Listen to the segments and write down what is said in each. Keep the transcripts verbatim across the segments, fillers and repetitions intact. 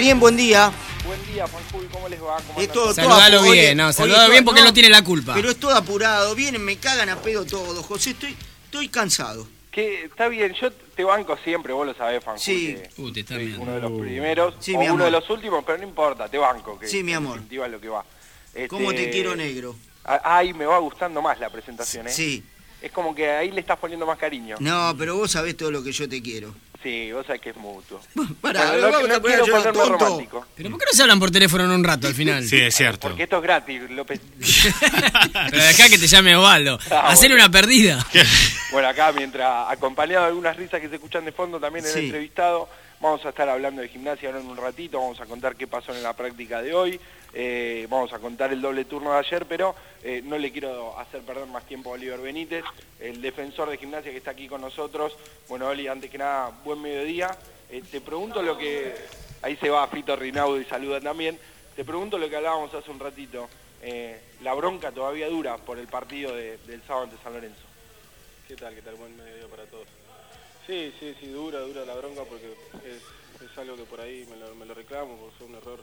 Darien, buen día. Buen día, Fanful, ¿cómo les va? ¿Cómo Es todo, saludalo todo, bien, oye, no, saludalo oye, bien porque no, él no tiene la culpa. Pero es todo apurado, vienen, me cagan a pedo todo, José, estoy, estoy cansado. Que está bien, yo te banco siempre, vos lo sabés, Fanful. Sí. Que Uh, te está soy viendo. uno de los primeros, Sí, o mi uno amor. de los últimos, pero no importa, te banco. Que Sí, mi amor. En definitiva es lo que va. Este, ¿Cómo te quiero, negro? Ay, me va gustando más la presentación, ¿eh? Sí. Es como que ahí le estás poniendo más cariño. No, pero vos sabés todo lo que yo te quiero. Sí, vos sabés que es mutuo. Pará, Bueno, no, vamos no a poner quiero yo ponerme tonto. romántico. Pero ¿por qué no se hablan por teléfono en un rato al final? Sí, es cierto. Porque esto es gratis, López. Pero dejá que te llame Osvaldo. Ah, Hacer bueno. una perdida. Bueno, acá mientras, acompañado de algunas risas que se escuchan de fondo también en el Sí. entrevistado, vamos a estar hablando de gimnasia ahora en un ratito, vamos a contar qué pasó en la práctica de hoy, eh, vamos a contar el doble turno de ayer, pero eh, no le quiero hacer perder más tiempo a Oliver Benítez, el defensor de gimnasia que está aquí con nosotros. Bueno, Oli, antes que nada, buen mediodía. Eh, te pregunto lo que... Ahí se va Fito Rinaudo y saluda también. Te pregunto lo que hablábamos hace un ratito. Eh, la bronca todavía dura por el partido de, del sábado ante San Lorenzo. ¿Qué tal? ¿Qué tal? Buen mediodía para todos. Sí, sí, sí, dura, dura la bronca porque es, es algo que por ahí me lo, me lo reclamo, porque fue un error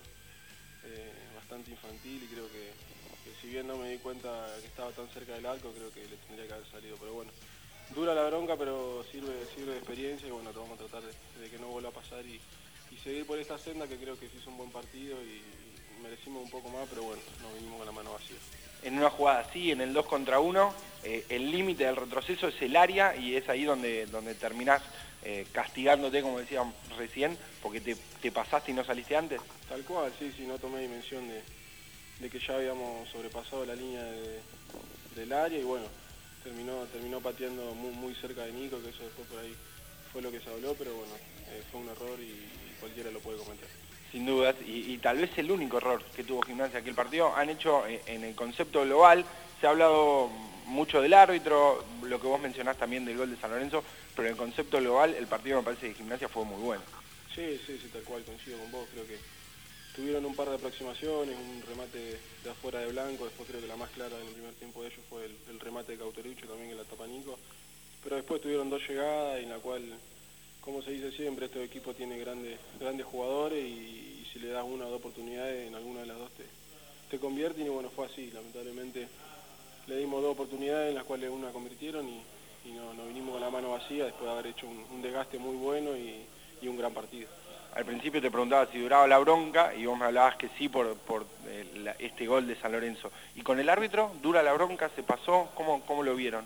eh, bastante infantil y creo que, que si bien no me di cuenta que estaba tan cerca del arco, creo que le tendría que haber salido. Pero bueno, dura la bronca, pero sirve, sirve de experiencia y bueno, lo vamos a tratar de, de que no vuelva a pasar y, y seguir por esta senda que creo que se hizo un buen partido y, y merecimos un poco más, pero bueno, nos vinimos con la mano vacía. En una jugada así, en el dos contra uno, eh, el límite del retroceso es el área y es ahí donde, donde terminás eh, castigándote, como decían recién, porque te, te pasaste y no saliste antes. Tal cual, sí, sí, no tomé dimensión de, de que ya habíamos sobrepasado la línea de, del área y bueno, terminó terminó pateando muy, muy cerca de Nico, que eso después por ahí fue lo que se habló, pero bueno, eh, fue un error y, y cualquiera lo puede cometer. Sin dudas, y, y tal vez el único error que tuvo Gimnasia aquel partido. Han hecho, eh, en el concepto global, se ha hablado mucho del árbitro, lo que vos mencionás también del gol de San Lorenzo, pero en el concepto global el partido me parece que Gimnasia fue muy bueno. Sí, sí, sí, tal cual, coincido con vos, creo que tuvieron un par de aproximaciones, un remate de afuera de Blanco, después creo que la más clara en el primer tiempo de ellos fue el, el remate de Cauterucho también en la tapa Nico, pero después tuvieron dos llegadas en la cual, como se dice siempre, este equipo tiene grandes, grandes jugadores y, y si le das una o dos oportunidades, en alguna de las dos te, te convierten y bueno, fue así, lamentablemente le dimos dos oportunidades en las cuales una convirtieron y, y no, nos vinimos con la mano vacía después de haber hecho un, un desgaste muy bueno y, y un gran partido. Al principio te preguntaba si duraba la bronca y vos me hablabas que sí por, por eh, la, este gol de San Lorenzo. ¿Y con el árbitro? ¿Dura la bronca? ¿Se pasó? ¿Cómo, cómo lo vieron?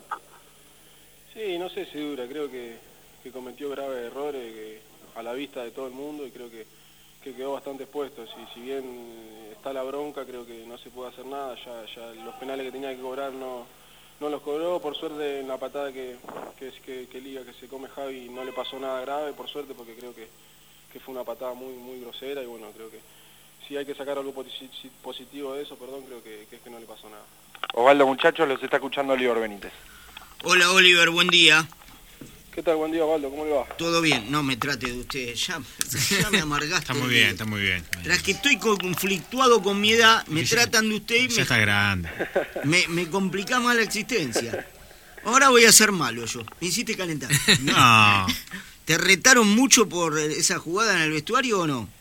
Sí, no sé si dura, creo que, que cometió graves errores que, a la vista de todo el mundo y creo que, que quedó bastante expuesto. Si, si bien está la bronca, creo que no se puede hacer nada, ya, ya los penales que tenía que cobrar no, no los cobró, por suerte en la patada que, que, que, que liga que se come Javi no le pasó nada grave, por suerte, porque creo que, que fue una patada muy, muy grosera y bueno, creo que si hay que sacar algo positivo de eso, perdón, creo que, que es que no le pasó nada. Osvaldo, muchachos, los está escuchando Oliver Benítez. Hola, Oliver, buen día. ¿Qué tal? Buen día, Osvaldo, ¿cómo le va? Todo bien, no me trate de usted, ya, ya me amargaste. Está muy bien, está muy bien. Tras que estoy conflictuado con mi edad, me Ya- tratan de usted y Ya me, está grande. me, me complica más la existencia. Ahora voy a ser malo yo, me hiciste calentar. No. ¿Te retaron mucho por esa jugada en el vestuario o no?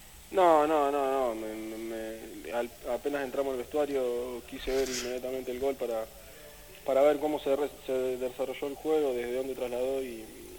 No, no, no, no. Me, me, al, apenas entramos al vestuario quise ver inmediatamente el gol para, para ver cómo se, re, se desarrolló el juego, desde dónde trasladó y,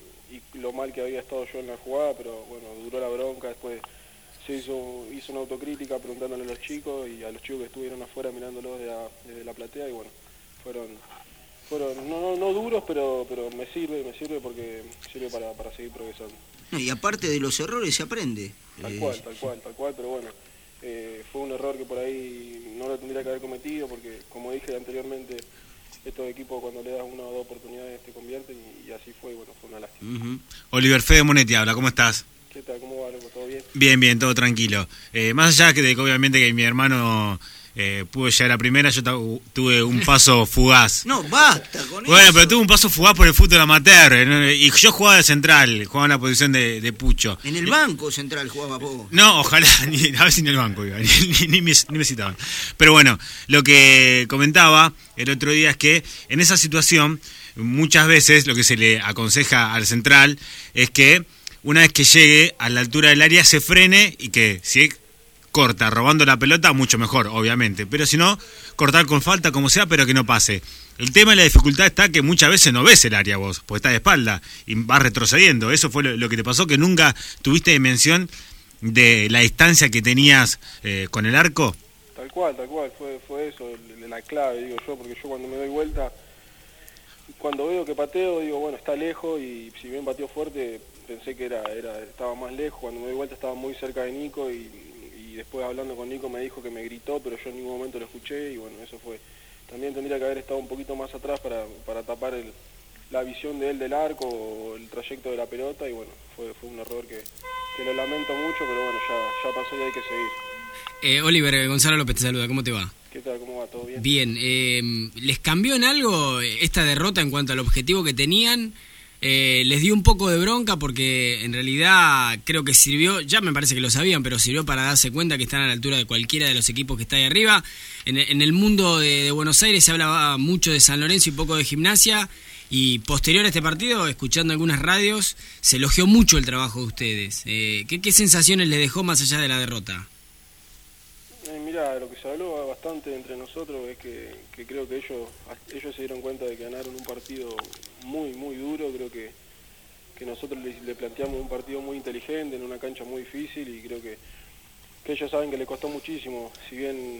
y lo mal que había estado yo en la jugada, pero bueno, duró la bronca, después se hizo, hizo una autocrítica preguntándole a los chicos y a los chicos que estuvieron afuera mirándolos desde la, desde la platea y bueno, fueron... Fueron no, no, no duros, pero pero me sirve, me sirve porque sirve para, para seguir progresando. No, y aparte de los errores se aprende. Tal Eh, cual, tal cual, tal cual, pero bueno, eh, fue un error que por ahí no lo tendría que haber cometido porque, como dije anteriormente, estos equipos cuando le das una o dos oportunidades te convierten y, y así fue, y bueno, fue una lástima. ujú. Oliver, Fede Monetti habla, ¿cómo estás? ¿Qué tal? ¿Cómo va, loco? ¿Todo bien? Bien, bien, todo tranquilo. Eh, más allá que de que obviamente que mi hermano eh, pudo llegar a primera, yo tu- tuve un paso fugaz. No, basta con Bueno, eso. pero tuve un paso fugaz por el fútbol amateur, ¿no? Y yo jugaba de central, jugaba en la posición de, de Pucho. En el banco central jugaba vos. No, ojalá, ni, a ver si en el banco iba, ni, ni, ni me, ni me citaban. Pero bueno, lo que comentaba el otro día es que en esa situación, muchas veces lo que se le aconseja al central es que una vez que llegue a la altura del área se frene y que si corta robando la pelota, mucho mejor, obviamente. Pero si no, cortar con falta como sea, pero que no pase. El tema de la dificultad está que muchas veces no ves el área vos, porque está de espalda y vas retrocediendo. Eso fue lo, lo que te pasó, que nunca tuviste dimensión de la distancia que tenías eh, con el arco. Tal cual, tal cual, fue, fue eso, la clave, digo yo, porque yo cuando me doy vuelta, cuando veo que pateo, digo, bueno, está lejos, y si bien pateó fuerte, pensé que era, era estaba más lejos. Cuando me doy vuelta estaba muy cerca de Nico, y, y después hablando con Nico me dijo que me gritó, pero yo en ningún momento lo escuché, y bueno, eso fue. También tendría que haber estado un poquito más atrás para, para tapar el, la visión de él del arco, o el trayecto de la pelota, y bueno, fue, fue un error que, que lo lamento mucho, pero bueno, ya, ya pasó y hay que seguir. Eh, Oliver, Gonzalo López te saluda, ¿cómo te va? ¿Qué tal? ¿Cómo va? ¿Todo bien? Bien, eh, ¿les cambió en algo esta derrota en cuanto al objetivo que tenían? Eh, ¿Les dio un poco de bronca? Porque en realidad creo que sirvió, ya me parece que lo sabían, pero sirvió para darse cuenta que están a la altura de cualquiera de los equipos que está ahí arriba. En, en el mundo de, de Buenos Aires se hablaba mucho de San Lorenzo y poco de Gimnasia, y posterior a este partido, escuchando algunas radios, se elogió mucho el trabajo de ustedes. Eh, ¿qué, ¿Qué sensaciones les dejó más allá de la derrota? Eh, mira, lo que se habló bastante entre nosotros es que, que creo que ellos ellos se dieron cuenta de que ganaron un partido muy, muy duro. Creo que, que nosotros le, le planteamos un partido muy inteligente en una cancha muy difícil, y creo que, que ellos saben que le costó muchísimo. Si bien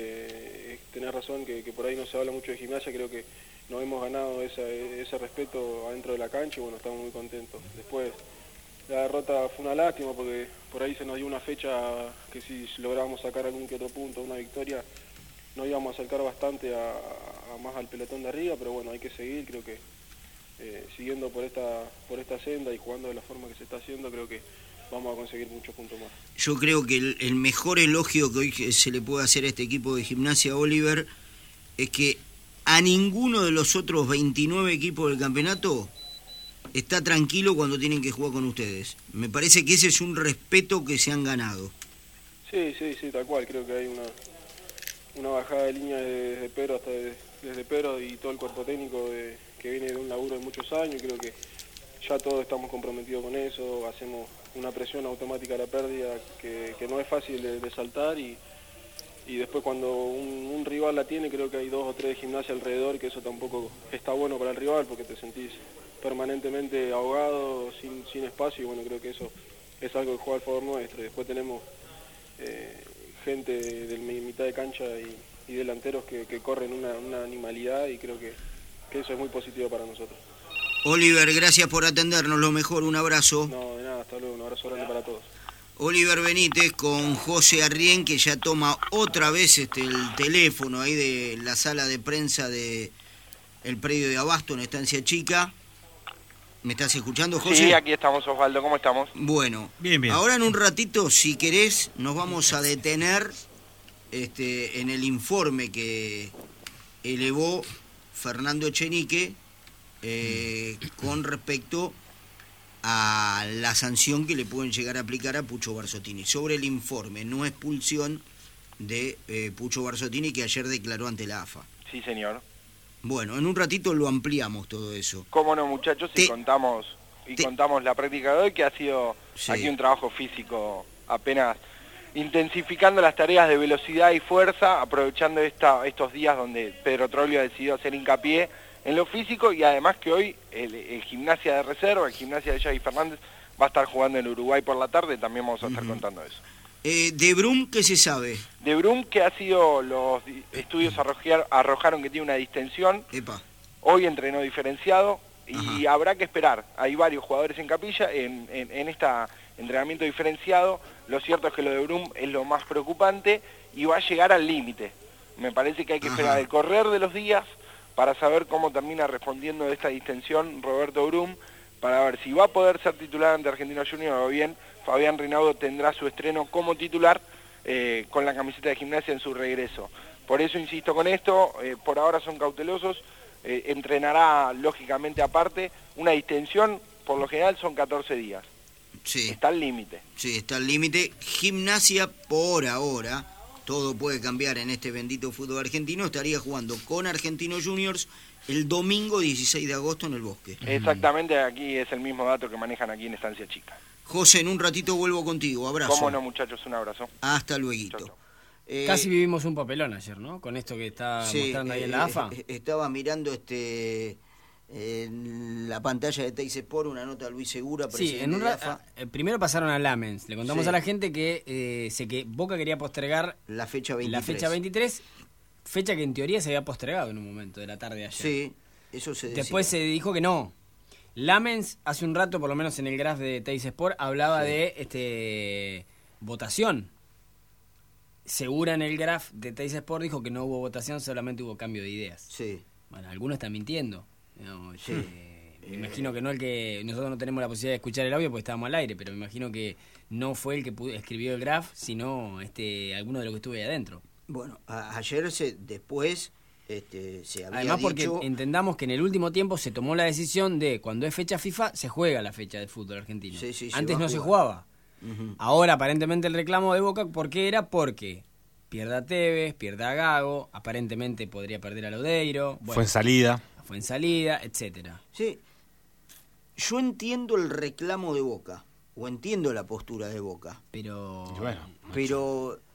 eh, tenés razón que, que por ahí no se habla mucho de Gimnasia, creo que nos hemos ganado esa, ese respeto adentro de la cancha, y bueno, estamos muy contentos. Después, la derrota fue una lástima porque por ahí se nos dio una fecha que si lográbamos sacar algún que otro punto, una victoria, nos íbamos a acercar bastante a, a más al pelotón de arriba, pero bueno, hay que seguir. Creo que eh, siguiendo por esta por esta senda y jugando de la forma que se está haciendo, creo que vamos a conseguir muchos puntos más. Yo creo que el, el mejor elogio que hoy se le puede hacer a este equipo de Gimnasia, Oliver, es que a ninguno de los otros veintinueve equipos del campeonato está tranquilo cuando tienen que jugar con ustedes. Me parece que ese es un respeto que se han ganado. Sí, sí, sí, tal cual. Creo que hay una una bajada de línea desde Pedro hasta de, desde Pedro y todo el cuerpo técnico de, que viene de un laburo de muchos años. Creo que ya todos estamos comprometidos con eso. Hacemos una presión automática a la pérdida que, que no es fácil de, de saltar, y, y después cuando un, un rival la tiene, creo que hay dos o tres de Gimnasia alrededor, que eso tampoco está bueno para el rival porque te sentís permanentemente ahogado, sin, sin espacio, y bueno, creo que eso es algo que juega al favor nuestro. Y después tenemos eh, gente de, de mitad de cancha y, y delanteros que, que corren una, una animalidad, y creo que, que eso es muy positivo para nosotros. Oliver, gracias por atendernos, lo mejor, un abrazo. No, de nada, hasta luego, un abrazo grande para todos. Oliver Benítez con José Arrién, que ya toma otra vez este el teléfono ahí de la sala de prensa de el predio de Abasto, en Estancia Chica. ¿Me estás escuchando, José? Sí, aquí estamos, Osvaldo, ¿cómo estamos? Bueno, bien, bien. Ahora en un ratito, si querés, nos vamos a detener este, en el informe que elevó Fernando Echenique eh, con respecto a la sanción que le pueden llegar a aplicar a Pucho Barzottini. Sobre el informe, no expulsión de eh, Pucho Barzottini, que ayer declaró ante la A F A. Sí, señor. Bueno, en un ratito lo ampliamos todo eso. Cómo no, muchachos, y Te- contamos y te- contamos la práctica de hoy, que ha sido Sí. aquí un trabajo físico apenas intensificando las tareas de velocidad y fuerza, aprovechando esta, estos días donde Pedro Troglio ha decidido hacer hincapié en lo físico, y además que hoy el, el Gimnasia de reserva, el Gimnasia de Xavi Fernández, va a estar jugando en Uruguay por la tarde. También vamos a estar Ujú. contando eso. Eh, de Brum, ¿qué se sabe? De Brum, que ha sido, los di- estudios arrojar- arrojaron que tiene una distensión. Epa. Hoy entrenó diferenciado y Ajá. habrá que esperar. Hay varios jugadores en capilla en, en, en este entrenamiento diferenciado. Lo cierto es que lo de Brum es lo más preocupante y va a llegar al límite. Me parece que hay que Ajá. esperar el correr de los días para saber cómo termina respondiendo de esta distensión Roberto Brum, para ver si va a poder ser titular ante Argentinos Juniors, o bien Fabián Rinaudo tendrá su estreno como titular eh, con la camiseta de Gimnasia en su regreso. Por eso insisto con esto, eh, por ahora son cautelosos, eh, entrenará lógicamente aparte. Una distensión por lo general son catorce días, Sí, está al límite. sí, está al límite. Gimnasia, por ahora, todo puede cambiar en este bendito fútbol argentino, estaría jugando con Argentinos Juniors el domingo dieciséis de agosto en el Bosque. Exactamente, aquí es el mismo dato que manejan aquí en Estancia Chica. José, en un ratito vuelvo contigo. Abrazo. Cómo no, muchachos, un abrazo. Hasta luego. Chau, chau. Eh, Casi vivimos un papelón ayer, ¿no? Con esto que está sí, mostrando ahí en eh, la A F A. eh, Estaba mirando este en la pantalla de Teis Sport una nota de Luis Segura, Sí, presidente en un de ra- A F A, eh, primero pasaron a Lamens. Le contamos Sí. a la gente que, eh, se que Boca quería postergar la fecha veintitrés. la fecha veintitrés, fecha que en teoría se había postergado en un momento de la tarde de ayer. Sí, eso se decía. Después se dijo que no. Lamens hace un rato, por lo menos en el graph de Teis Sport, hablaba Sí. de este votación. Segura en el graph de Teis Sport dijo que no hubo votación, solamente hubo cambio de ideas. Sí, Bueno, algunos están mintiendo. No, Sí. eh, me imagino que no el que... Nosotros no tenemos la posibilidad de escuchar el audio porque estábamos al aire, pero me imagino que no fue el que pu- escribió el graph, sino este alguno de los que estuve ahí adentro. bueno, a- ayer se, después este, se había Además porque dicho... entendamos que en el último tiempo se tomó la decisión de cuando es fecha FIFA se juega la fecha de fútbol argentino. Sí, sí, se Antes va a no se jugar. jugaba. Ujú. Ahora aparentemente el reclamo de Boca, ¿por qué era? Porque pierda a Tevez, pierda a Gago, aparentemente podría perder a Lodeiro, bueno, Fue en salida. fue en salida, etcétera. Sí, yo entiendo el reclamo de Boca, o entiendo la postura de Boca, Pero Y bueno, pero